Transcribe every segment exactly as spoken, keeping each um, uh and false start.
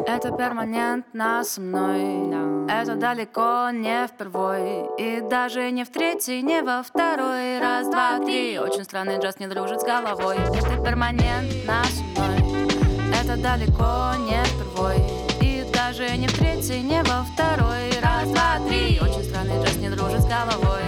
Это перманентно со мной, это далеко не впервой, и даже не в третий, не во второй. Раз, два, три, очень странный джаз не дружит с головой. Это перманентно со мной, это далеко не впервой, и даже не в третий, не во второй. Раз, два, три, очень странный джаз не дружит с головой.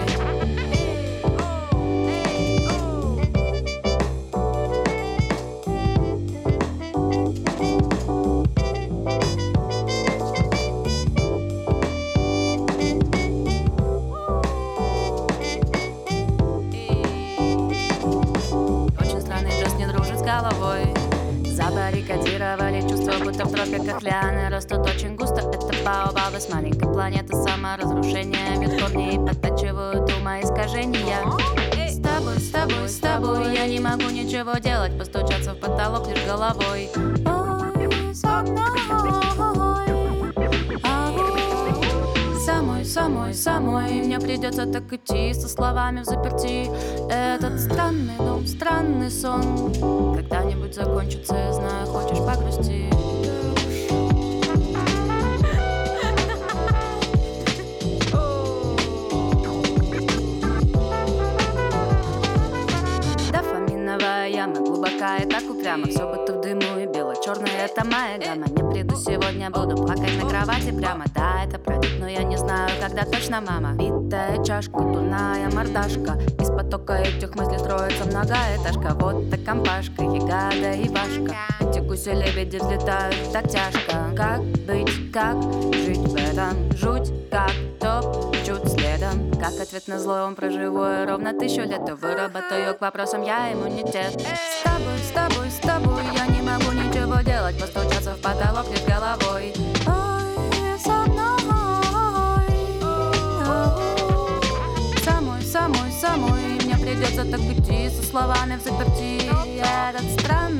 Головой забаррикадировали чувства, будто в тропиках лианы растут очень густо. Это баобабы с маленькой планеты саморазрушения, ведь корни подтачивают умоискажения. С тобой, с тобой, с тобой я не могу ничего делать, постучаться в потолок лишь головой. Ой, со мной, самой, самой, самой мне придется так идти со словами в заперти. Этот странный дом, странный сон когда-нибудь закончится, я знаю, хочешь погрусти. Дофаминовая яма глубока и так упрямо, все будто в дыму и бело-черное, это моя гамма. Не приду сегодня, буду плакать на кровати прямо. Да, это пройдет, но я не знаю, когда точно, мама. Битая чашка, дурная мордашка, из потока этих мыслей строится многоэтажка. Вот так компашка, ягода и вашка, эти гуси-лебеди взлетают так тяжко. Как быть, как жить в этом? Жуть, как топ, чуть следом. Как ответ на зло он проживу я ровно тысячу лет, и выработаю к вопросам я иммунитет. С тобой, с тобой, с тобой я не могу ничего делать, постучаться в потолок лишь головой. Ой, со мной, самой, самой, самой мне придется так идти со словами в заперти. Этот странный